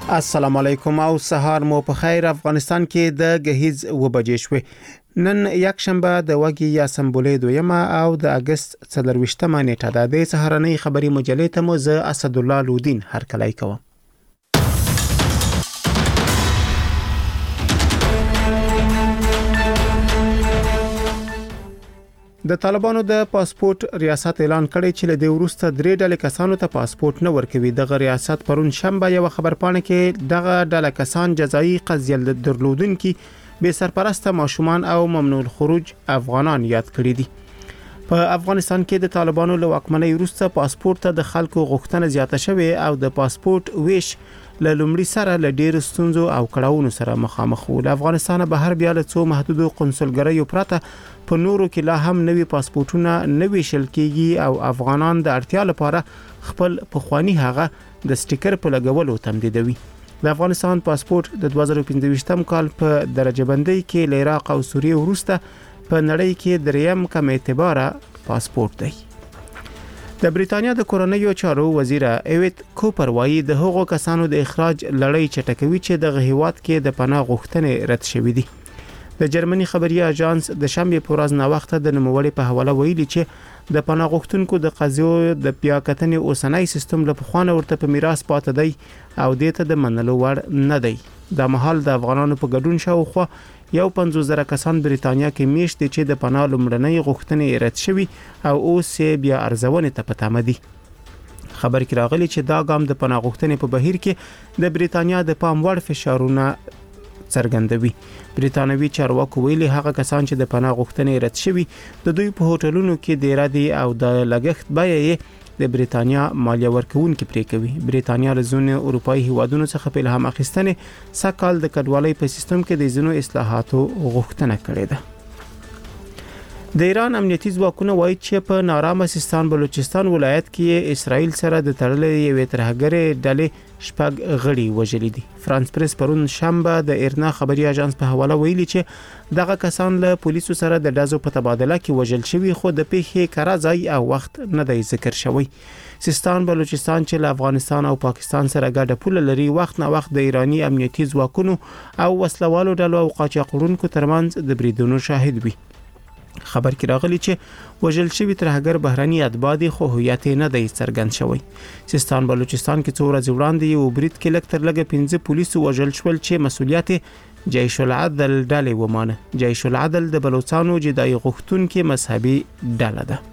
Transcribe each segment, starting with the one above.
السلام علیکم او سهار مو په خیر. افغانستان کې د غهیز وبجې شوې. نن یک شنبه د وګي یا سمبولې دویمه او د اگست 24مه نیټه ده. د سهارنۍ خبري مجلې ته مو زه اسد الله لودین هرکلی کوم. د طالبانو د پاسپورت ریاست اعلان کړی چې له دې وروسته درې ډلې کسانو ته پاسپورت نه ورکوي. دغه ریاست پرون شنبه یو خبرپاڼه کې دغه ډله کسان جزایي قضیه درلودونکي بے سرپرسته ماشومان او ممنوع الخروج افغانان یاد کړی دي. په افغانستان کې د طالبانو له واکمنۍ وروسته پاسپورت ته د خلکو غوښتنه زیاته شوې او د پاسپورت ویش له لومړي سره له ډېر ستونزو او کړاوونو سره مخامخ وو. له افغانستان بهر بیا له څو محدودو قنصلګریو پرته په نورو کې لا هم نوي پاسپورتونه نوي شل کېږي او افغانان د اړتیا لپاره خپل پخوانی هغه د سټیکر په لګولو تمدیدوي. د افغانستان پاسپورت د 2015 کال په درجه بندۍ کې له عراق او سوریه وروسته په نړۍ کې دریم کم اعتباره پاسپورت دی. د بریتانیا د کورنیو چارو وزیر ایویت کوپر وایي د هغو کسانو د اخراج لړۍ چټکوي چې د هیواد کې د پناه غوښتنې رد شوې دي. د جرمني خبري اژانس د شنبه په ورځ نا وخت د نوموړي په حواله ویلي چې د پناه غوښتونکو د قضیو د بیاکتنې اوسنۍ سیستم له پخوانه ورته په میراث پاتې دی او دته د منلو وړ نه دی. د مهال د افغانانو په ګډون شاوخوا یو 50,000 کسان بریتانیا کې میشت دي چې د پناه لومړنۍ غوښتنې رد شوي او اوس بیا ارزونې ته پاتې دي. خبر کې راغلی چې دا ګام د پناه غوښتنې په بهیر کې د بریتانیا د پام وړ فشارونه څرګندوي. بریتانوي چارواکو ویلي هغه کسان چې د پناه غوښتنې رد شوي د دوی په هوټلونو کې ډیر دي او د لګښت بیه د بریتانیا مالیه ورکوونکي پرې کوي. بریتانیا له ځینو اروپایي هیوادونو څخه په الهام اخیستنې سکهال د کډوالۍ په سیستم کې د ځینو اصلاحاتو غوښتنه کړې ده. د ایران امنیتي ځواکونه وایي چې په نارامه سیستان بلوچستان ولایت کې اسرائیل سره د تړلې یوې ترهګرې ډلې شپږ غړي وژلي دي. فرانس پریس پرون شنبه د ایرنا خبري اژانس په حواله ویلي چې دغه کسان له پولیسو سره د ډزو په تبادله کې وژل شوي خو د پیښې کره ځای او وخت نه دی ذکر شوی. سیستان بلوچستان چې له افغانستان او پاکستان سره ګډه پوله لري وخت نه وخت د ایرانی امنیتي ځواکونو او وسلوالو ډلو او قاچاقونکو ترمنځ د بریدونو شاهد وي. خبر کې راغلی چې وژل شوی ترهګر بهراني اتباع دي خو هویت نه دی څرګند شوی. سیستان بلوچستان کې څو ورځې وړاندې یو برید کې لږ تر لږه 15 پولیسو وژل شول چې مسؤلیت جیش العدل ډلې ومانه. جیش العدل د بلوچستانو جدای غوښتونکو مذهبي ډله ده.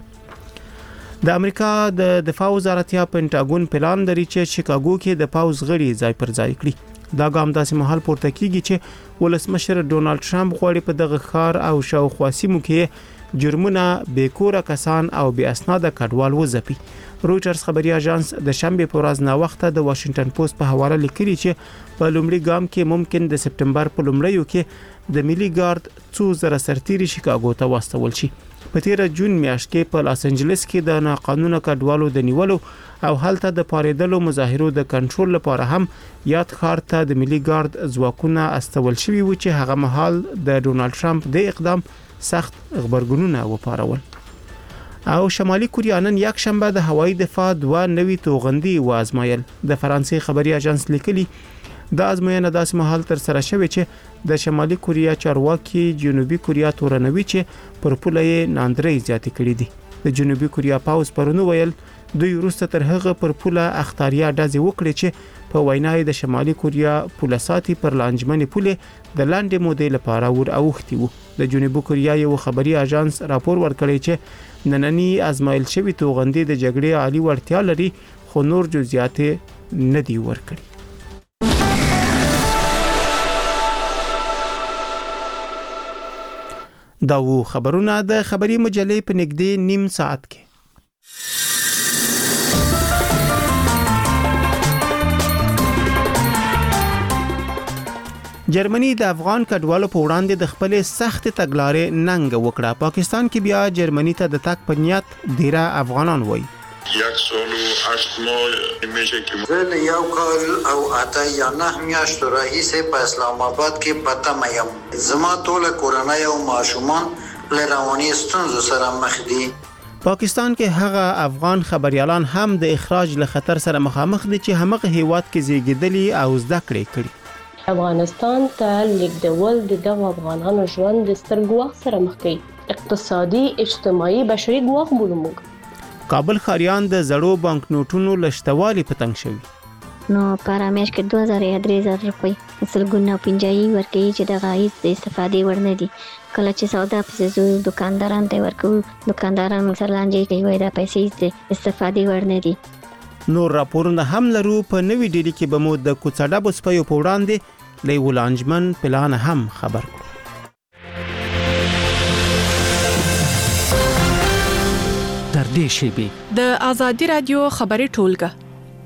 د امریکا د دفاع وزارت یا پینټاګون پلان لري چې شیکاګو کې د پاوز غړي ځای پر ځای کړي. دا ګام داسې مهال پورته کیږي چې ولسمشر ډونالد ټرمپ غواړي په دغه ښار او شاوخوا سیمو کې جرمونه بیکوره کسان او بې اسناده کډوال وځپي. رويټرز خبري اژانس د شنبه په ورځ نا وخت د واشنگټن پوسټ په حواله لیکلي چې په لومړي ګام کې ممکن د سپټمبر په لومړیو کې د ملي ګارد 2000 سرتیري شیکاګو ته واستول شي. په تیر جون میاشت کې په لاس انجلس کې د ناقانونه کډوالو د نیولو او هلته د پاریدلو مظاهرو د کنټرول لپاره هم یاد ښار ته د ملي ګارد ځواکونه استول شوي و چې هغه مهال د ډونالد ټرمپ د اقدام سخت خبرګونونه وپارول. او شمالي کوریا نن یک شنبه د هوایي دفاع 2 نوي توغندي وازمایل. د فرانسې خبري اژانس لیکلي د ازموینه داسې مهال تر سره شوې چې د شمالي کوریا چارواکي جنوبي کوریا تورنوي چې پر پوله یې ناندري زیاتې کړې دي. د جنوبي کوریا پاوز پرونو ویل دوی وروسته تر هغه پر پوله اختاریا ډزې وکړي چې په وینای د شمالي کوریا پوله ساتي پر لانجمنې پوله د لاندې مودې لپاره ور اوختي وو. د جنوبي کوریا یو خبري اژانس راپور ورکړی چې نننی ازمایل شوی توغندي د جګړې عالی وړتیا لري خو نور جزئیات نه دی ورکړي. دا و خبرونه د خبري مجلې په نږدې نیم ساعت کې. جرمني د افغان کډوالو په وړاندې د خپل سخت تګلارې ننګ وکړه. پاکستان کې بیا جرمني ته د تک په نیت ډیره افغانان وایي. 1 سال و 8 ماه میشه که زه یو کال او 8 یا 9 میاشتو راهیسې په اسلام آباد کې پته مې زما ټول کورنۍ او ماشومان له رواني ستونزو سره مخ دي. پاکستان کې هغه افغان خبريالان هم د اخراج له خطر سره مخامخ دي چې همغه هیواد کې زیږیدلي او زده کړې کړي. افغانستان ته لیږدول د دغو افغانانو ژوند د ستر ګواښ سره مخ کوي. اقتصادي، اجتماعي، بشري ګواښ بولو موږ. کابل خاریان د زړو بانک نوټونو لشتوالي پتنګ شوي. نو پر میاشت کې 2000 یا 3000 روپۍ سلګونه پنځایي ورکوي چې د غایز د استفادې وړ نه دي. کله چې سودا پسې زو دکانداران ته ورکو، دکانداران سره لانجې کوي وای دا پیسې د استفادې وړ نه دي. نور راپورونه هم لرو. په نوې ډیلی کې به مو د کوڅډا بوسپیو په وړاندې له ولانجمن پلان هم خبر کړو. تر دې شیبې د آزادي رادیو خبري ټولګه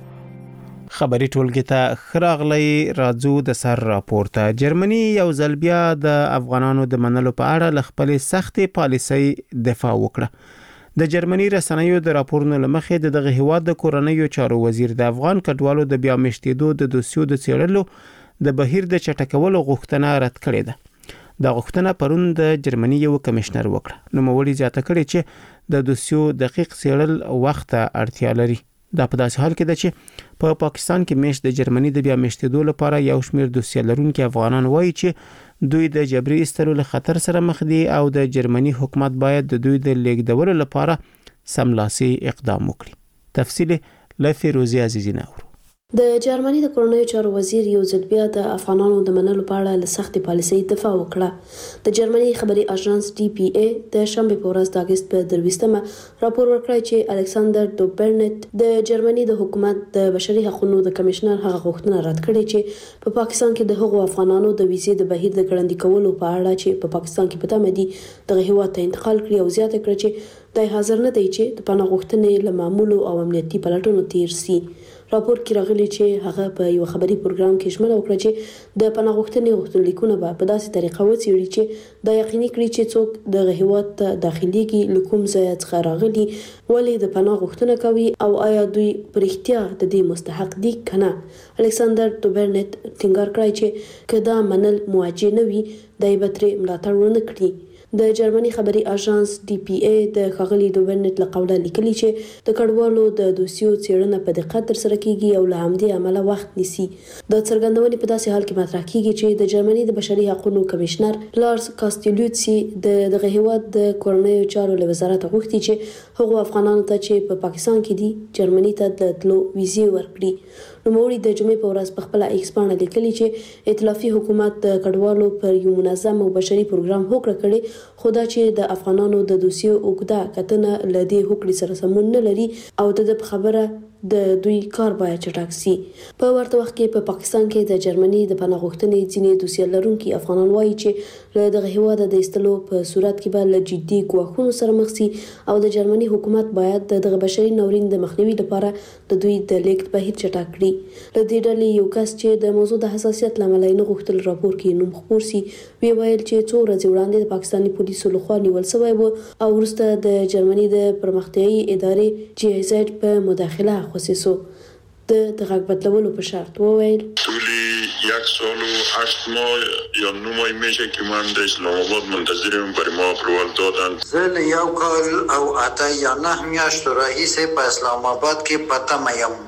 خبري ټولګه ته خراغلی راځو د سر راپورته. جرمني یو ځل بیا د افغانانو د منلو په اړه ل خپل سختې پالیسۍ دفاع وکړه. د جرمني رسنیو د راپورونو لمخې دغه هیواد د کورنیو چارو وزیر د افغان کډوالو د بیا مشتیدو د دوسیو د څېړلو د بهیر د چټکولو غوښتنه رد کړې ده. دا غوښتنه پرون د جرمني یو کمشنر وکړه. نو مولوی زیاته کړې چې د دوسیو دقیق څېړل وخت اړتیا لري. دا په داسې حال کې ده چې په پاکستان کې میشت د جرمني د بیا مشتیدو لپاره یو شمېر دوسیه لرونکي افغانان وایي چې دوی د جبري ایستلو له خطر سره مخ دي او د جرمني حکومت باید د دوی د لیږدولو لپاره سملاسي اقدام وکړي. تفصیل له فیروزي عزیزی نور. د جرمني د کورنیو چارو وزیر یو ځل بیا د افغانانو د منلو په اړه له سختې پالیسۍ دفاع وکړه. د جرمني خبري اژانس DPA د شنبه په ورځ د اگست په 23مه راپور ورکړی چې الکساندر دوبرنت د جرمني د حکومت د بشري حقوقو د کمشنر هغه غوښتنه رد کړې چې په پاکستان کې د هغو افغانانو د ویزې د بهیر د ګړندي کولو په اړه چې په پاکستان کې پته مدي د هیواد ته انتقال کړي او زیاته کړ چې د حاضر نه دی چې د پناه غوښتنې له معمولو او امنیتي پلټونو تیر سي. راپور کې راغلي چې هغه په یو خبري پروګرام کې ژمنه وکړه چې د پناه غوښتنې غوښتنلیکونه به په داسې طریقه وڅېړي چې دا یقیني کړي چې څوک د هیواد ته داخليږي له کوم ځای څخه راغلي، ولې د پناه غوښتنه کوي او آیا دوی په رښتیا د دې مستحق دي کنه. الکساندر دوبرنت ټینګار کړی چې کدا منل موجه نه وي دای به ترې ملاتړ ونه کړي. د جرمني خبري اژانس DPA د خغلی دوبرنت له قوله لیکلي چې د کډوالو د دوسیو څېړنه په دقت ترسره کیږي او له همدې امله وخت نیسي. د څرګندونې په داسې حال کې مطرح کیږي چې د جرمني د بشري حقوقو کمشنر لارس کاستیلیوتسي د هیواد د کورنیو چارو له وزارت غوښتي چې هغو افغانانو ته چې په پاکستان کې دي جرمني ته د تلو ویزې ورکړي. نوموړي د جمعې په ورځ په خپل ایکس باندې لیکلي چې ائتلافي حکومت د کډوالو پر یو منظم او بشري پروګرام هوکړه کړي، خو دا چې د افغانانو د دوسیو اوږده کتنه له دې هوکړې سره سمون نه لري او د خبره د دوی کار باید چټک سي. په ورته وخت کې په پاکستان کې د جرمني د پناه غوښتنې ځینې دوسیه لرونکي افغانان وایي چې له دغه هیواد د ایستلو په صورت کې به له جدي ګواښونو سره مخ سي او د جرمني حکومت باید دغه بشري ناورین د مخنیوي لپاره د دوی د لیږد بهیر چټک کړي. له دې ډلې یو کس چې د موضوع د حساسیت لامل نه غوښتل راپور کې نوم خپور سي وی ویل چې څو ورځې وړاندې د پاکستاني پولیسو لخوا نیول شوی و او وروسته د جرمني د پرمختیایي ادارې GIZ په مداخله خصوصو د غږ بدلولو په شرط وویل طولی 1 سال و 8 ماه یا 9 ماه میشه که من در اسلام آباد منتظرم برای ما اپروال دادن. زل یو کال او 8 یا 9 میاشتو رئیس په اسلام آباد کې پته میم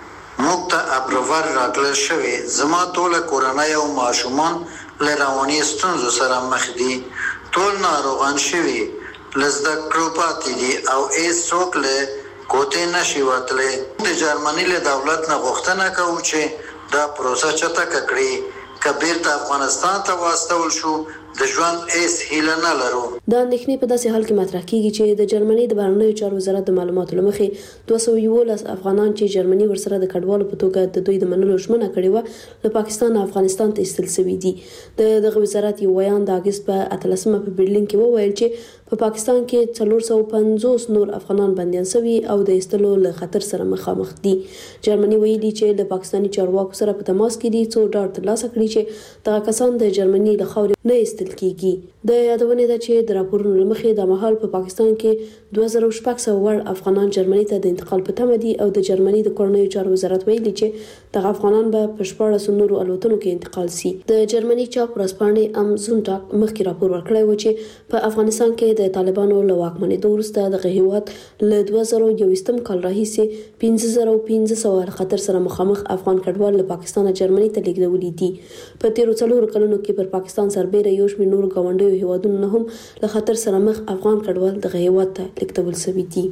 موږ ته اپروال راکړل شوی. زما ټول کورنۍ او ماشومان له رواني ستونزو سره مخ دي، ټول ناروغان شوي، لزده کړو پاتې دي او هیڅوک له کوټې نشي وتلی. د جرمني له دولت نه غوښتنه کوو چې دا پروسه چټکه کړي که بیرته افغانستان ته واستول شو د ژوند هیڅ هیله نه لرو. دا اندېښنې په داسې حال کې مطرح کیږي چې د جرمني د بهرنیو چارو وزارت د معلوماتو له مخې 211 افغانان چې جرمني ورسره د کډوالو په توګه د دوی د منلو ژمنه کړې و له پاکستان او افغانستان ته ایستل شوي دي. دغه وزارت یو بیان د اگست په 13مه په برلین کې وویل چې په پاکستان کې 450 نور افغانان بندیان شوي او د ایستلو له خطر سره مخامخ دي. جرمني ویلي چې د پاکستاني چارواکو سره په تماس کې دي څو ډاډ ترلاسه کړي چې دغه کسان د جرمني له خاورې نه ایستل کیږي. د یادونې ده چې د راپورونو له مخې د مهال په پاکستان کې 2600 وړ افغانان جرمني ته د انتقال په تمه دي او د جرمني د کورنیو چارو وزارت ویلي چې د افغانان به په 14 نورو الوتنو کې انتقال سي. د جرمني چاپ ورځپاڼې ام زونټاګ مخکې راپور ورکړی و چې په افغانستان کې د طالبانو له واکمنېدو وروسته د هیواد له 2021 کال راهیسې 1500 خطر سره مخامخ افغان کډوال له پاکستان جرمني ته لیږدولي دي. په تیرو 4 کلونو کې پر پاکستان سربېره یو شمېر نورو ګاونډیو هیوادونو نه هم له خطر سره مخ افغان کډوال د هیواد ته لیږدول شوي دي.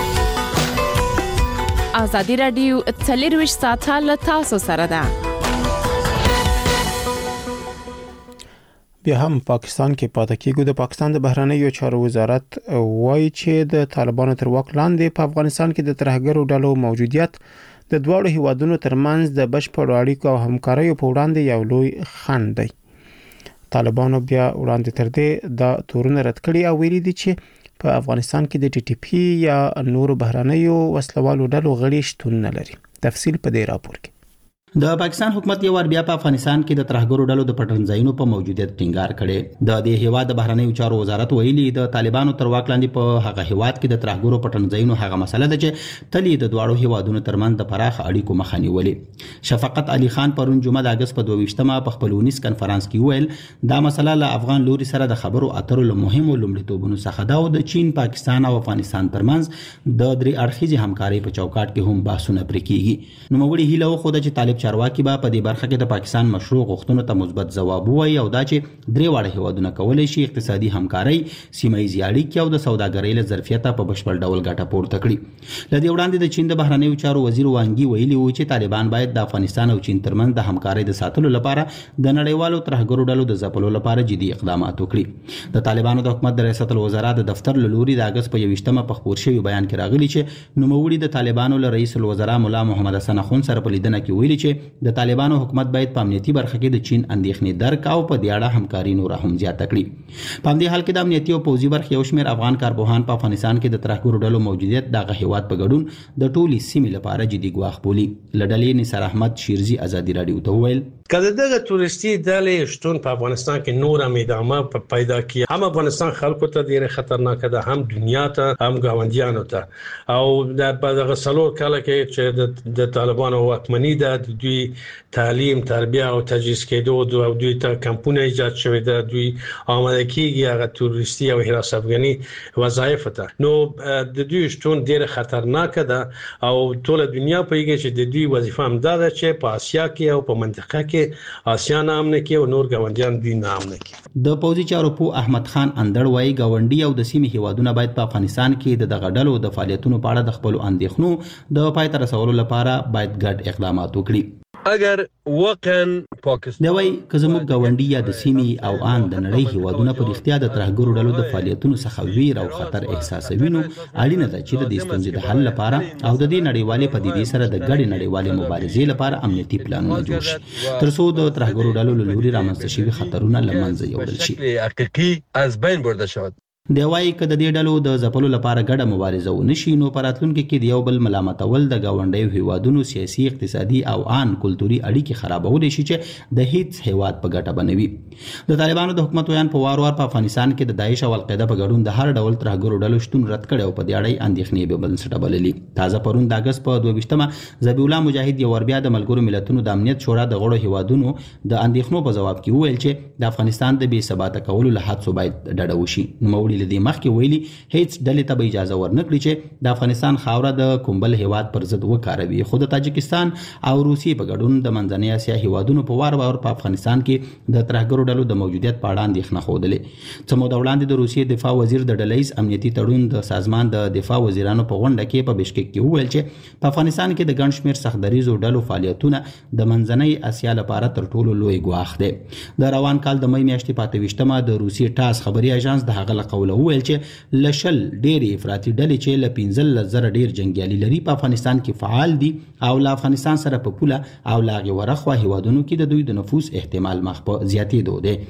ازادي رادیو 24 ساعته له تاسو سره ده. بیا هم پاکستان کې پاتې کېږو. د پاکستان د بهرنیو چارو وزارت وایي چې د طالبانو تر واک لاندې په افغانستان کې د ترهګرو ډلو موجودیت د دواړو هیوادونو ترمنځ د بشپړ اړیکو او همکارۍ په وړاندې یو لوی خنډ دی. طالبانو بیا وړاندې تر دې د تورونه رد کړي او ویلي دي چې په افغانستان کې د ټي ټي پی یا نورو بهرنیو وسلوالو ډلو غړي شتون نه لري. تفصیل په دې راپور کې. د پاکستان حکومت یو ور بیا په افغانستان کې د ترهګرو ډلو د پټنځایونو په موجودیت ټینګار کړي. د دې هیواد د بهرنیو چارو وزارت ویلي د طالبانو تر واک لاندې په هغه هیواد کې د ترهګرو پټنځایونو هغه مسله ده چې تلي د دواړو هیوادونو ترمنځ د پراخ اړیکو مخه نیولې. شفقت علي خان پرون جمعه د اگست په 22مه په خپل 19 کنفرانس کې ویل دا مسله له افغان لوري سره د خبرو اترو له مهمو لومړیتوبونو څخه ده او د چین، پاکستان او افغانستان ترمنځ د درې اړخیزې همکارۍ په چوکاټ کې هم بحثونه پرې کیږي. نو موږ هیله وکړو چې طالب چارواکي به په دې برخه کې د پاکستان مشروع غوښتنو ته مثبت ځواب ووایي او دا چې درې واړه هیوادونه کولی شي اقتصادي همکارۍ، سیمه‌ییزې اړیکې او د سوداګرۍ له ظرفیته په بشپړ ډول ګټه پورته کړي. له دې وړاندې د چین د بهرنیو چارو وزیر وانګي ویلي و چې طالبان باید د افغانستان او چین ترمنځ د همکارۍ د ساتلو لپاره د نړیوالو ترهګرو ډلو د ځپلو لپاره جدي اقدامات وکړي. د طالبانو د حکومت د ریاست الوزرا د دفتر له لوري د اگست په 21مه په خپور شوي بیان کې راغلي چې نوموړي د طالبانو له رئیس الوزرا مولا محمد حسن اخوند سره په لیدنه کې ویلي چې د طالبانو حکومت باید په امنیتي برخه کې د چین اندېښنې درک او په دې اړه همکاري نور هم زیاته کړي. په همدې حال کې د امنیتي او پوځي برخې یو شمېر افغان کارپوهان په افغانستان کې د ترهګرو ډلو موجودیت دغه هیواد په ګډون د ټولې سیمې لپاره جدي ګواښ بولي. له ډلې نثار احمد شیرزي ازادي رادیو ته وویل که دغه تورستی ډلې شتون په افغانستان کې نور هم ادامه پیدا کړي، هم افغانستان خلکو ته ډېر خطرناک ده، هم دنیا ته، هم ګاونډیانو ته. او دغه څلور کاله کې چې د طالبانو واکمني ده، د دوی تعلیم، تربیه او تجهیز کېدو او دوی ته کمپونه ایجاد شوی ده، دوی آماده کیږي هغه تورستی او حراس افغاني وظایف ته. نو د دوی شتون ډېر خطرناک ده او ټول دنیا پوهیږي چې د دوی وظیفه هم ده چې په آسیا کې او په منطقه کې آسیا نام نه کې او نور ګاونډیان دي نام نه کې. د پوځي چارو په احمد خان اندړ وایي ګاونډي او د سیمې هیوادونه باید په افغانستان کې د دغه ډلو د فعالیتونو په اړه د خپل اندېښنو د پای ته رسولو لپاره باید ګډ اقدامات وکړي. اگر واقعا پاکستان دا وایي که زموږ ګاونډي یا د سیمې او ان د نړۍ هیوادونه په اړتیا د ترهګرو ډلو د فعالیتونو څخه ویر او خطر احساسوي نو اړینه ده چې د دې ستونزې د حل لپاره او د دې نړیوالې پدیدې سره د ګډې نړیوالې مبارزې لپاره امنیتي پلانونه جوړ شي تر څو د ترهګرو ډلو له لوري رامنځته شوي خطرونه له منځه یوړل شي. حقیقي از بین برده شود. دی وایي که د دې ډلو د ځپلو لپاره ګډه مبارزه ونشي نو په راتلونکي کې د یو بل ملامتول د ګاونډیو هیوادونو سیاسي، اقتصادي او ان کلتوري اړیکې خرابولی شي چې د هیڅ هیواد په ګټه بنوي. د طالبانو د حکومت ویان په وار وار په افغانستان کې د داعش او القاعده په ګډون د هر ډول ترهګرو ډلو شتون رد کړي او په دې اړه اندېښنې به بنسټه بللي. تازه پرون د اگست په 22مه ذبیح الله مجاهد یو ور بیا د ملګرو ملتونو د امنیت شورا د غړو هیوادونو د اندېښنو په جواب کې وویل چې د افغانستان د بې ثباته کولو له هڅو باید ډډه وشي. نوموړي له دې مخکې ویلي هیڅ ډلې ته به اجازه ورنکړي چې د افغانستان خاوره د کومبل هیواد پر ضد وکاروي. خو د تاجکستان او روسیې په ګډون د منځنۍ اسیا هیوادونو په وار وار په افغانستان کې د ترهګرو ډلو د موجودیت په اړه اندېښنه ښودلې. څه موده وړاندې د روسیې دفاع وزیر د ډلهییز امنیتي تړون د سازمان د دفاع وزیرانو په غونډه کې په بشکک کې وویل چې په افغانستان کې د ګڼ شمېر سختدریزو ډلو فعالیتونه د منځنۍ اسیا لپاره تر ټولو لوی ګواښ دی. د روان کال د مې میاشتې په 28مه د روسیې ټاس خبري اژانس د هغه له قوله وویل چې لشل ډېرې افراطي ډلې چې له 15,000 ډېر جنگیالي لري په افغانستان کې فعال دي او له افغانستان سره په پوله او له هغې ورخوا هیوادونو کې د دوی د نفوذ احتمال مخ په زیاتېدو دی.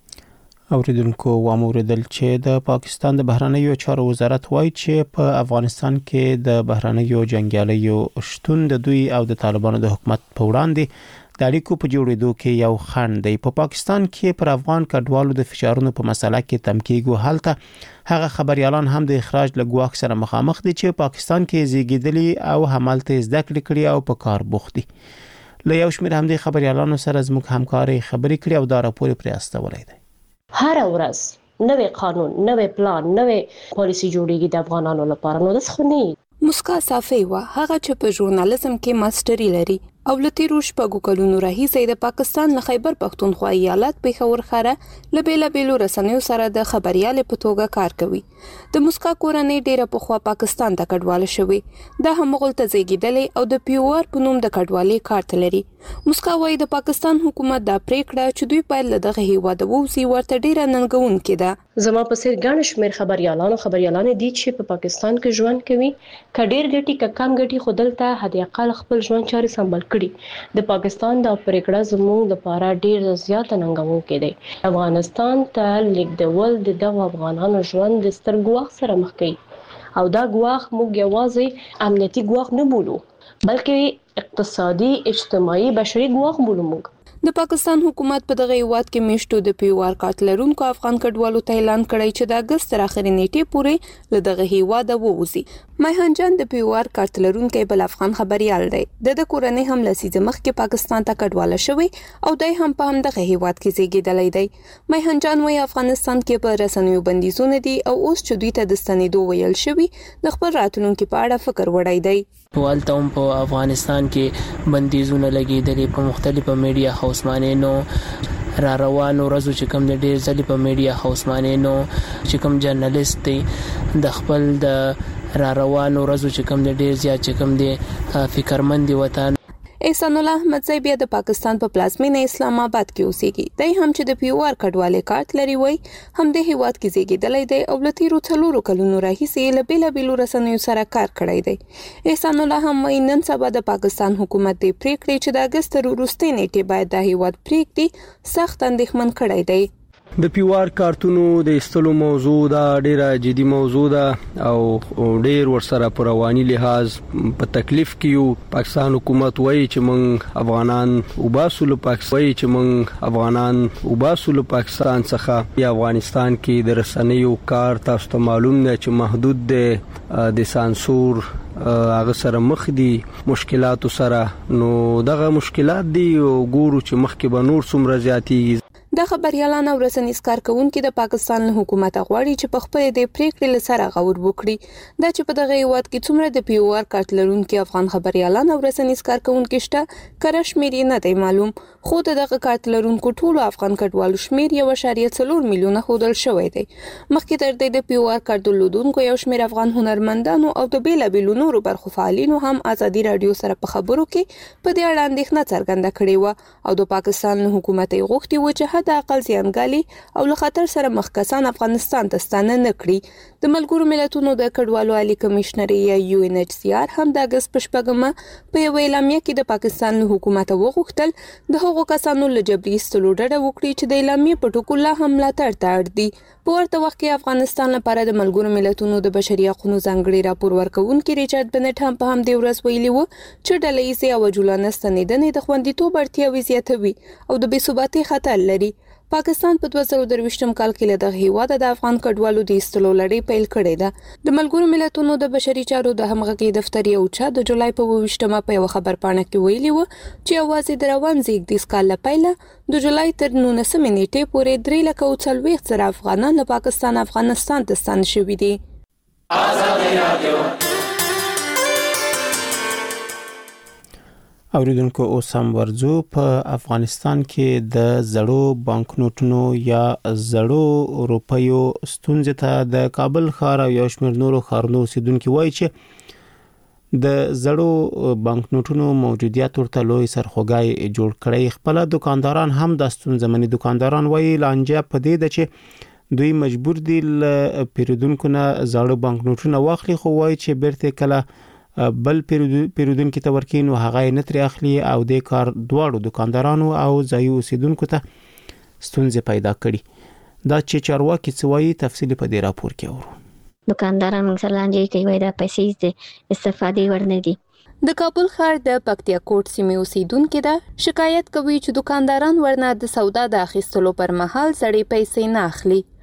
اوریدونکو واوریدل چې د پاکستان د بهرنیو چارو وزارت وایي چې په افغانستان کې د بهرنیو جنگیالیو شتون د دوی او د طالبانو د حکومت په وړاندې د اړیکو په جوړېدو کې یو خنډ دی. په پاکستان کې پر افغان کډوالو د فشارونو په مسله کې تم کېږو هلته هغه خبريالان هم د اخراج له ګواښ سره مخامخ دي چې پاکستان کې زیږیدلي او همالته زده کړې کړي او په کار بوخت دي. له یو شمېر همدې خبريالانو سره زموږ همکاري خبرې کړې او دا راپور پرې استولې ده. هر ورځ نوې قانون، نوې پلان، نوې پالیسي جوړیږي د افغانانو لپاره. نو د خونی مسکا صافی وا هغه چې په ژورنالیزم کې ماستری لري او لته روش په ګوکلونو راهي د پاکستان له خیبر پختونخوا ایالت پیښور خره لبیلا بیلو رسنیو سره د خبريال په توګه کار کوي. د مسکا کورنۍ ډیره په خوا پاکستان ته کډواله شوی د همغلته زیږیدلې او د پیور په نوم د کډوالۍ کارت لري. مسکا وايي د پاکستان حکومت دا پریکړه چې دوی په لدغه هیواد ووسی ورته ډیره ننګون کړه. زما په سر ګڼ شمېر خبريالانو دي چې په پاکستان کې ژوند کوي، کډیر ګټي کم ګټي خودلته هدي اقل خپل ژوند چاري سمبال کړي. د پاکستان دا پریکړه زموږ لپاره ډیر زیات ننګونکې ده. افغانستان ته لیکدول د افغانانو ژوند د ستر ګواښ سره مخ کوي او دا ګواښ موږ یوازې امنیتي ګواښ نه بولو بلکې اقتصادي، اجتماعي، بشري ګواښ بولو. موږ د پاکستان حکومت په دغه هیواد کې میشتو د پیوار کارت لرونکو افغان کډوالو ته اعلان کړی چې د اگست تر اخري نیټې پورې له دغه هیواد ووځي. میهان جان د پیوار کارت لرونکو بل افغان خبريال دی. د کورنۍ هم لسیزه مخکې پاکستان ته کډواله شوی او دای هم په همدغه هیواد کې زیږیدلی دی. میهان جان وايي افغانستان کې په رسنیو بندیزونه دي او اوس چې دوی ته د ستنېدو ویل شوی د خپل راتلونکي په اړه فکر وړی دی. والته هم په افغانستان کې بندیزونه لګیدلې په مختلفو میډیا هاوسمانونو را روانو ورځو چې کوم د ډیر ځلې په میډیا هاوسمانونو چې کوم جرنالیست دی د خپل د را روانو ورځو چې کوم د ډیر زیات چې کوم دی فکرمند وطن احسان الله احمدزی بیا د پاکستان په پلازمینه اسلام آباد کې اوسېږي. دای هم چې د پیوار کډوالۍ کارت لري وای هم د هیواد کې زیږیدلی دی او له تیرو 4 کلونو راهیسې له بیلابیلو رسنیو سره کار کړی دی. احسان الله هم وايي نن سبا د پاکستان حکومت د پریکړې چې د اگست وروستۍ نیټې باید د هیواد پریکړې سخت اندېښمن کړی دی. د پیوار کارتونو د استلو موضوع دا ډیره جدي موضوع ده او ډیر ورسره پر رواني لحاظ په تکلیف کې یو. پاکستان حکومت وایي چې موږ افغانان وباسو له پاکستان څخه. یا افغانستان کې د رسنیو کار تاسو ته معلوم نه چې محدود دی، د سانسور هغه سره مخ دي مشکلات سره. نو دغه مشکلات دي او ګورو چې مخکې به نور څومره زیاتېږي. د خبريالان او رسنیز کارکونکو د پاکستان له حکومت غواړي چې په خپل د پریکړې لسره غور وکړي. دا چې په دغه هیواد کې څومره د پیوار کارت لرونکو افغان خبريالان او رسنیز کارکونکو شته کره شمیر نه دی معلوم، خو دغه کارت لرونکو ټول افغان کډوالو شمیر 1.4 میلیونه خودل شوی دی. مخکې تر دې د پیوار کارت درلودونکو یو شمیر افغان هنرمندانو او د بیلابیلو نورو برخو فعالینو هم ازادي رادیو سره په خبرو کې په دې اړه اندېښنه څرګنده کړې و او د پاکستان له حکومت یې غوښتي و چې د عقل زیانګالي او له خطر سره مخ کسان افغانستان ته ستانه نه کړي. د ملګرو ملتونو د کډوالو عالی کمشنر یا UNHCR هم د اگست په شپږمه په یو اعلامیه کې د پاکستان له حکومت وغوښتل د هغو کسانو له جبري ایستلو ډډه وکړي چې د اعلامیې په ټکو لا هم ملاتړ ته اړ دي. په ورته وخت کې افغانستان لپاره د ملګرو ملتونو د بشري حقوقو ځانګړي راپور ورکوونکي ریچارډ بنټ هم په همدې ورځ ویلي و چې ډله‌ییزې او جولانه ستنېدنې د خوندیتوب اړتیاوې زیاتوي او د بې ثباتۍ خطر لري. پاکستان په 2023م کال کې له دغه هیواد د افغان کډوالو د ایستلو لړۍ پیل کړې ده. د ملګرو ملتونو د بشري چارو د همغږي دفتر یو چا د جولای په 28مه په یو خبرپاڼه کې ویلي و چې اوازې د روان زیږدیز کال لپاره د جولای تر 19مې نیټې پورې 340,000 افغانان له پاکستان افغانستان ته ستانه شوي دي. آزادي رادیو اوریدونکو اوس هم ورځو په افغانستان کې د زړو بانکنوټونو یا زړو روپیو ستونزې ته د کابل ښار او یو شمېر نورو ښارونو اوسیدونکو وایي چې د زړو بانکنوټونو موجودیت ورته لوی سرخوږی جوړ کړی. خپل دکانداران هم د ستونزې مني. دکانداران وایي لانجه په دې ده چې دوی مجبور دي ل پیرودونکو نه زړو بانکنوټونه واخلي، خو وایي چې بیرته کله بل پیرودونکو ته ورکین او هغه نه تر اخلي او د کار دواړو دکاندارانو او ځایي اوسیدونکو ته ستونزې پیدا کړي. دا چې چارواکي څوایي تفصیل په دې راپور کې اورو. دکانداران موږ سره لانجې کوي دا پیسې د استفادې وړ نه دي. د کابل ښار د پکتیا کوټ سیمې اوسیدونکو دا شکایت کوي چې دکانداران ورنه د سودا د اخیستلو پر مهال زړې پیسې نه اخلي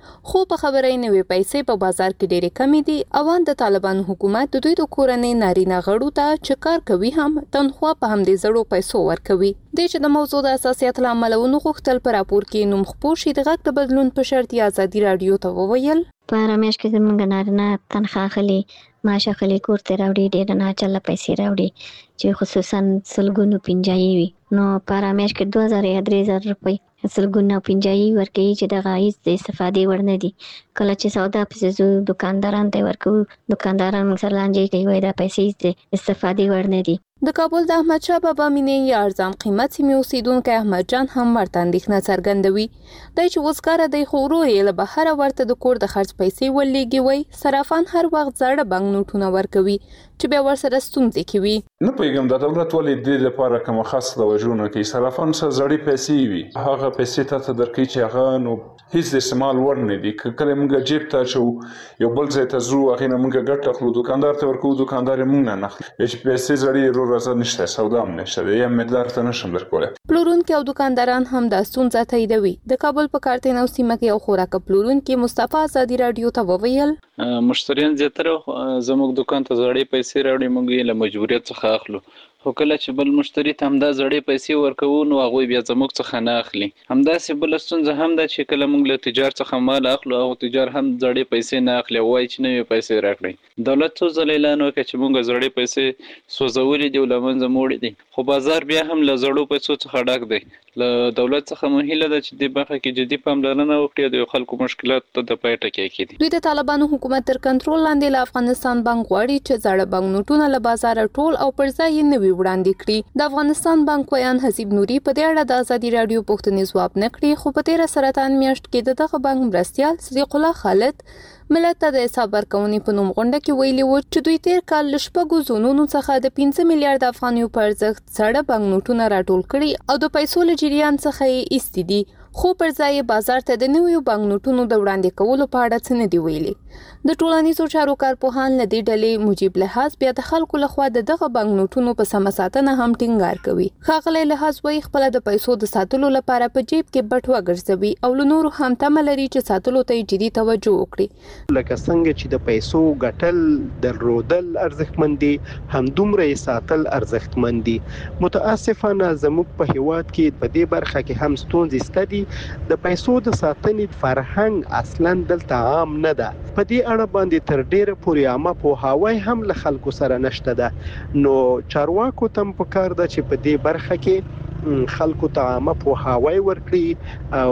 خو په خبرې نوې پیسې په بازار کې ډېرې کمې دي او د طالبانو حکومت د دوی د کورنۍ نارینه غړو ته چې کار کوي هم تنخوا په همدې زړو پیسو ورکوي. د چې د موضوع د اساسیت لامل ونغوښتل پر راپور کې نوم خپور شي د غږ د بدلون په شرط ازادي رادیو ته وویل په رمیش کې زمونږ نارینه تنخوا اخلي معاش اخلي کور ته راوړي ډېر نه چله پیسې راوړي چې خصوصا سلګونو پنځایي وي نو په رمیش کې 2000 یا 3000 روپۍ سلګونو پنځایي ورکوي چې د غایز د استفادې وړ نه دي. کله چې سودا پسې زو دکانداران ته ورکو دکانداران سره لانجې کوي دا پیسې د استفادې وړ نه دي. د کابل د احمد شاه بابا مینې یا ارزان قیمت سیمې اوسیدونکو احمد جان هم ورته اندېښنه څرګندوي. دی چې وزګاره دی خو ورو یې له بهره ورته د کور د خرڅ پیسې ولېږي وای صرافان هر وخت زاړه بانک نوټونه ورکوي چې بیا ورسره ستونزې کوي. نه پوهېږم د دولت ولې دې لپاره کومه خاصه توجه نه کوي. صرافان سره زړې پیسې وي هغه پیسې ته درکوي چې هغه نو هیڅ د استعمال وړ نه دي. کله موږ جیب ته اچو یو بل ځای ته ځو هغې نه موږ ګټه اخلو دکاندار ته ورکوو دکاندار یې موږ نه نخلي چې پیسې زړې روزه نشته سودا هم نشته د یو مقدار ته نشم درکولی. پلورونکي او دکانداران هم دا ستونزه تاییدوي. د کابل په کارتینو سیمه کې یو خوراک پلورونکي مصطفی ازادي رادیو ته وویل مشتریان زیاتره زموږ دکان ته زړې پیسې راوړي موږ یې له مجبوریت څخه اخلو خو کله چې بل مشتری ته همدا زړې پیسې ورکوو نو هغوی بیا زموږ څخه نه اخلي. همداسې بله ستونزه هم ده چې کله موږ له تجار څخه مال اخلو هغه تجار هم زړې پیسې نه اخلي او وایي چې نوې پیسې راکړئ. دولت څو ځله اعلان وکړ چې موږ زړې پیسې سوځولې دي او له منځه موړې دي خو بازار بیا هم له زړو پیسو څخه ډک دی. له دولت څخه مو هیله ده چې دې برخه کې جدي پاملرنه وکړي او د خلکو مشکلاتو ته د پای ټکی کړي. دوی د طالبانو حکومت تر کنټرول لاندې له افغانستان بانک غواړي چې زاړه بانک نوټونه له بازار ټول او پر ځای یې نوي وړاندې کړي. د افغانستان بانک ویان حسیب نوري په دې اړه د ازادي رادیو پوښتنې ځواب نه کړي خو په 13 سرطان میاشت کې دغه بانک مرستیال صدیق الله خالد ملت ته د حساب ورکونې په نوم غونډه کې ویلي و چې دوی تیر کال له شپږو زونونو څخه د 15 میلیارډ افغانیو په ارزښت زاړه بانک نوټونه راټول کړي او د پیسو له جریان څخه یې ایستي دي خو پر ځای بازار ته د نویو بانک نوټونو د وړاندې کولو په اړه څه نه دی ویلي. د ټولنیزو چارو کارپوهان له دې ډلې مجيب لحاظ بیا د خلکو لخوا دغه بانک نوټونو په سم ساتنه هم ټینګار کوي. ښاغلی لحاظ وایي خپل د پیسو د ساتلو لپاره په جیب کې بټ وګرځوي او له نورو هم تمه لري چې ساتلو ته جدي توجه وکړي. لکه څنګه چې د پیسو ګټل درلودل ارزښتمن دي همدومره یې ساتل ارزښتمن دي. متاسفانه زموږ په هیواد کې په دې برخه کې هم ستونزې شته دي. د پیسو د ساتنې فرهنګ اصلا دلته عام نه ده. په دې اړه باندې تر ډیره پورې عامه پوهاوی هم له خلکو سره نشته ده. نو چارواکو تم پکار ده چې په دې برخه کې خلکو ته عامه پوهاوی ورکړي او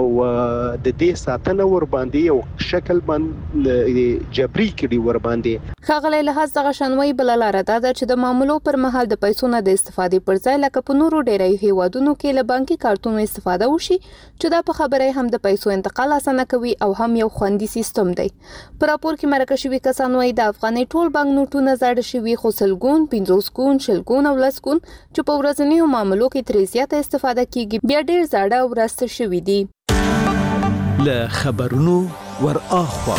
د دې ساتنه ور باندې یو شکل باندې جبري کړي ور باندې. ښاغلی لحاظ دغه شنوي بل لاره ده چې د معاملو پر مهال د پیسو نه د استفادې پر ځای لکه په نورو ډیری هیوادونو کې له بانکي کارتونو استفاده وشي چې دا په خبره هم د پیسو انتقال اسانه کوي او هم یو خوندي سیستم دی. په راپور کې مرکه شوی کسان وایي د افغاني ټول بانک نوټونه زاړه شوي خو سلګون 50 ګون شلګون او لسګون چې په ورځنیو معاملو کې ترې زیاته استفاده کیږي بیا ډیر زاړه او راسته شوي دي. له خبرونو ور اخوا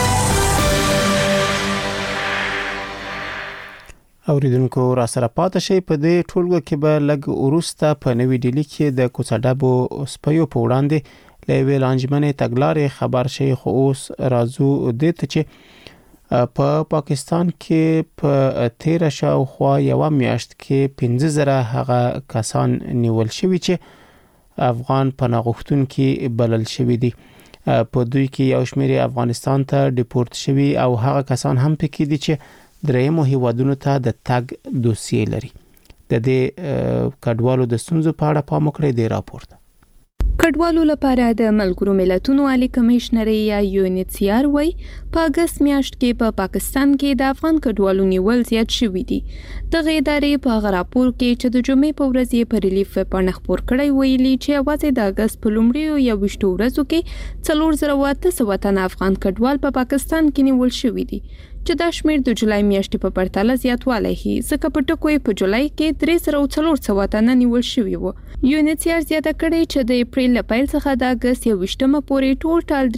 اوریدونکو را سره پاتې شي په دې ټولګه کې به لګ وروسته په نوې ډیلی کې د کوڅډابو سپیو په وړاندې لوي لانجمنې تګلارې خبر شي خو اوس راځو د ته چې په پاکستان کې په 13 شاوخوا یو میاشت کې 15000 هغه کسان نیول شوی چې افغان پناهغښتونکي بلل شوی دي. په دوی کې یو شمېر افغانستان ته ډیپورت شوی او هغه کسان هم پکې دي چې درېمو هیوادونو ته د تګ دوسیې لري. د دې کډوالو د ستونزو په اړه پام وکړئ د راپورته. کډوالو لپاره د ملګرو ملتونو عالی کمشنر یا UNHCR وای په اگست میاشت کې په پاکستان کې د افغان کډوالو نیول زیات شوي دي. دغه ادارې په راپور کې چې د جمعې په ورځ یې په ریلیف باندې خبر کړی ویلي چې اواز د اگست په لومړیو 28 ورځو کې 4800 تن افغان کډوال په پاکستان کې نیول شوي دي چې دا شمیر د جولای میاشتې په پرتله زیاتوالی هي ځکه په ټکو په جولای کې 304 تنه نیول شوي وو. یونیسیار زیاته کړې چې د اپریل له پیل څخه د اگست 21 پورې ټول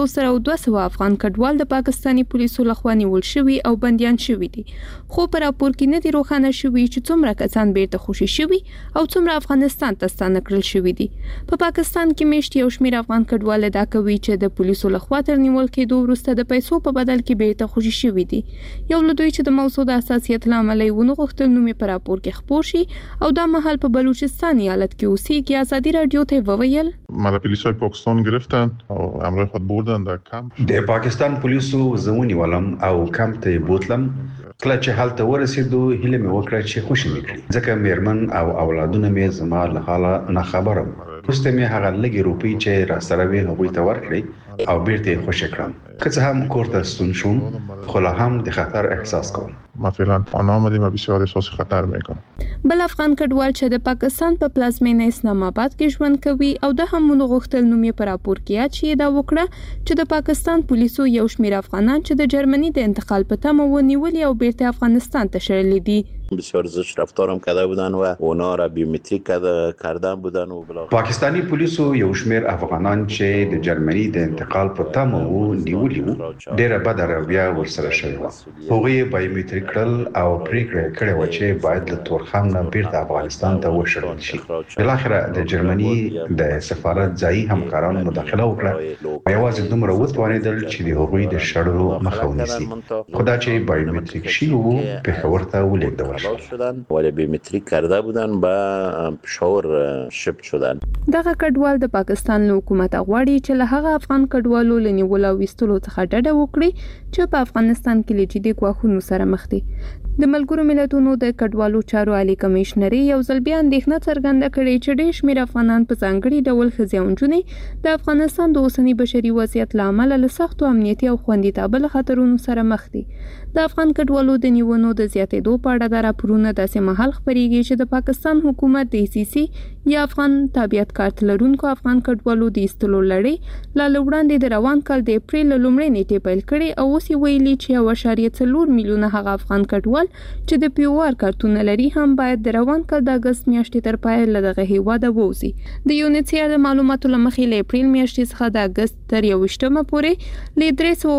352 افغان کډوال د پاکستاني پولیسو لخوا نیول شوي او بندیان شوي دي. خو په راپور کې نه دي روښانه شوي چې څومره کسان بیرته خوشي شوي او څومره افغانستان ته ستانه کړل شوي دي. په پاکستان کې میشت یو شمیر افغان کډوال دا کوي چې د پولیسو لخوا تر نیول کېدو وروسته د پیسو په بدل کې بیرته خوشي شوي دي. یو له دوی چې د موضوع د حساسیت له امله یې ونه غوښتل نوم په راپور کې خپور شي او دا مهال په بلوچستان ایالت کې اوسېږي. ازادي رادیو ته وویل مرا پلیسای پاکستان گرفتن او همراه خود بردن در کمپ. د پاکستان پولیسو زونی ولم او کمپ ته بوتلم. کله چې حالت ورسېدو هیله مې وکړه چې خوشی مې کړي ځکه میرمن او اولادونه مې زما له حاله نه خبره وو. وروسته مې هغه لږې روپۍ چې راسره وې هغوی ته ورکړې او بیرته یې خوشی کړم. که څه هم کور ته ستون شوم خو لا هم د خطر احساس کوم. مثلا آن آمدیم و بسیار احساس خطر میکنم. بل افغان کډوال چې د پاکستان په پلازمینه اسلام آباد کې ژوند کوي او د همونو غوښتل نوم یې په راپور کې یاد شي دا وکړه چې د پاکستان پولیسو یو شمیر افغانان چې د جرمنی د انتقال په تمه ونیولي او بیرته افغانستان ته شړلي دي. بسیار زشت رفتارم کرده بودن و اونا را بیومتریک کردن بودن و پاکستانی پولیسو یو شمیر افغانان چې د جرمنی د انتقال په تمه ونیولي وو ډیره بد رویه ورسره شوې وه. هغوی بایومتریک کړل او پریکړه کړې وه چې باید له تورخم نه بیرته افغانستان ته وشړل شي. بالاخره د جرمني د سفارت ځایي همکارانو مداخله وکړه او یوازې دومره وتوانېدل چې د هغوی د شړلو مخه ونیسي. خو دا چې بایومتریک شوي وو پېښور ته ولېږدول شدن ولی بیومتریک کرده بودن با پشاور شپ شدن. دغه کډوال د پاکستان له حکومت غواړي چې له هغه افغان کډوالو لنیول او وستلو څخه ډډه وکړي چې په افغانستان کې له جدي ګواښونو سره مخ دي. د ملګرو ملتونو د کډوالو چارو عالی کمشنري یو ځل بیا اندېښنه څرګنده کړې چې ډېر شمېر افغانان په ځانګړي ډول ښځې او نجونې د افغانستان د اوسني بشري وضعیت له امله له سختو امنیتي او خوندیتابه خطرونو سره مخ دي. د افغان کډوالو د نیونو د زیاتېدو په اړه د راپورونو داسې مهال خپرېږي چې د پاکستان حکومت د ایسیسي یا افغان تابعیت کارت لرونکو افغان کډوالو د ایستلو لړۍ لا وړاندې د روان کال د اپریل لومړۍ نیټې پیل کړې او اوس یې ویلي چې 1.4 میلیونه هغه افغان کډوال چې د پیوار کارتونه لري هم باید د روان کال د اگست میاشتې تر پای له دغه هیواده ووزي. د یونیسیار د معلوماتو لمخې له اپریل میاشتې څخه د اگست تر 21 پورې ل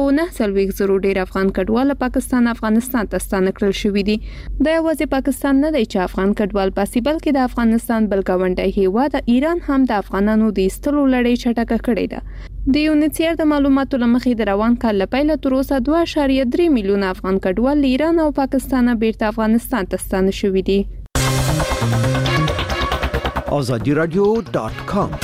309 زرو ډیر افغان کډوال افغانستان ته ستانه کړل شوي دي. دا یوازې پاکستان نه دی چې افغان کډوال پاسي بلکې د افغانستان بل ګاونډی هیواد ایران هم د افغانانو د ایستلو لړۍ چټکه کړې ده. د یونیسیار د معلوماتو لمخې د روان کال له پیله تر اوسه 2.3 میلیونه افغان کډوال له ایران او پاکستان بیرته افغانستان ته ستانه شوي دي. azadiradio.com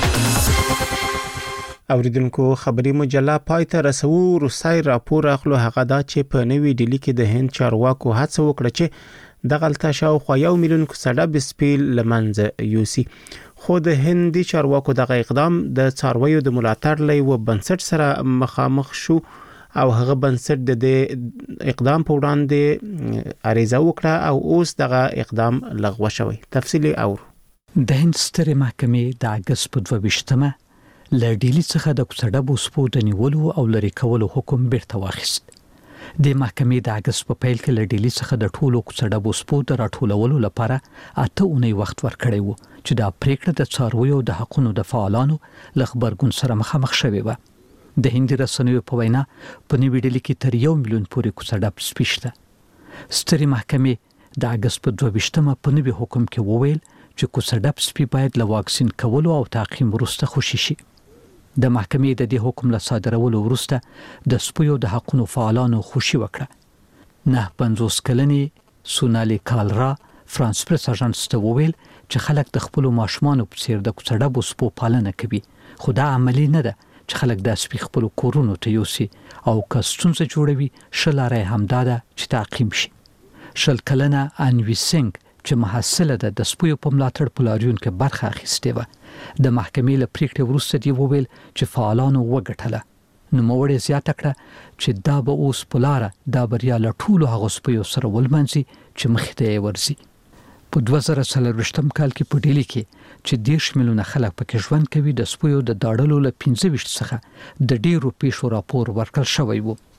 اوریدونکو خبري مجله پای ته رسو. روسای راپور اخلو هغه دا چې په نوې ډیلی کې د هند چارواکو هڅه وکړه چې د غلطه شاوخوا 1 میلیون کسړه بسپیل لمنځه یوسي. خو د هندي چارواکو دغه اقدام د څارویو د ملاتړ لای و بنسټ سره مخامخ شو او هغه بنسټ د اقدام په وړاندې اړیزه وکړه او اوس دغه اقدام لغوه شوی. تفصیلی اور د هند سترې محکمې د اگست په 22مه له ډیلی څخه د کسړه بوسپو د نیولو او لری کولو حکم بیرته واخیست. د محکمې د اگست په پیل کې له ډیلی څخه د ټولو کسړه بوسپو د راټولولو لپاره 8 اونۍ وخت ورکړی وو چې دا پریکړه د څارویو د حقوقو د فعالانو له خبرګون سره مخامخ شوې و. د هندي رسنیو په وینا په نوې ډیلی کې تر 1 میلیون پورې کسړه سپیشته. سترې محکمې د اگست په 22مه په نوې حکم کې وویل چې کسړه سپی باید له واکسین کولو او تعقیم وروسته خوشي شي. د محکمې د دې حکم له صادرولو وروسته د سپیو د حقوقو فعالانو خوشي وکړه. 50 کلنې سونالي کالرا فرانس پریس اژانس ته وویل چې خلک د خپل ماشومانو په څیر د کسړه بوسپو پالنه کوي. خو دا عملی نه ده چې خلک د سپي خپل کورونو ته یوسي او کستونځ جوړوي. شلاره همدا ده چې تعقیم شي. شل کلنه انوي سنگ چې محصله ده د سپیو په ملاتړ په لاریون کې برخه اخیستې و. د محکمې له پریکړې وروسته دی وویل چې فعالانو وګټله. نو موړې زیاته کړه چې دا به اوس په لاره دا بریا له ټولو هغو سپیو سره ولمنځي چې مخې ته یې ورځي. په 2023 کال کې په ډیلی کې چې 10 میلیونه خلک پکې ژوند کوي د سپیو د داړلو له 25 څخه د ډیرو پیښو راپور ورکړل شوی وو.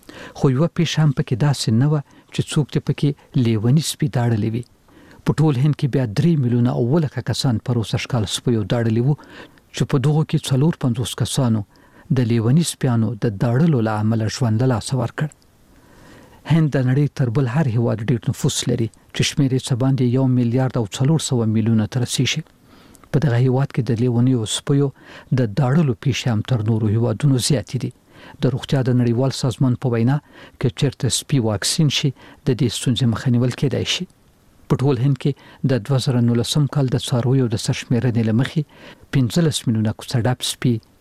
خو یو پیښه هم پکې داسې نه و چې څوک ته پکې لیونی سپي داړلې وي. په ټول هند کې بیا 3 میلیونه اوله کسان پر اوسشکال سپیو داړلې وو چې په دغه کې 450 کسانو د لیونی سپیانو د داړلو له امله ژوند له لاسه ورکړ. هند د نړۍ تر بل هر هیواد ډیر نفوس لري چې شمېر یې څه باندې 1 میلیارډ او 400 میلیونه تر رسیږي. په دغه هیواد کې د لیونی سپیو د داړلو پیښې هم تر نورو هیوادونو زیاتې دي. د روغتیا د نړیوال سازمان په وینا کې چیرته سپي واکسین شي د دې ستونزې مخه نیول کېدای شي. په ټول هند کې د 2019 کال د څارویو د سرشمیرنې لمخې 15 میلیونه کوڅډاپ سپي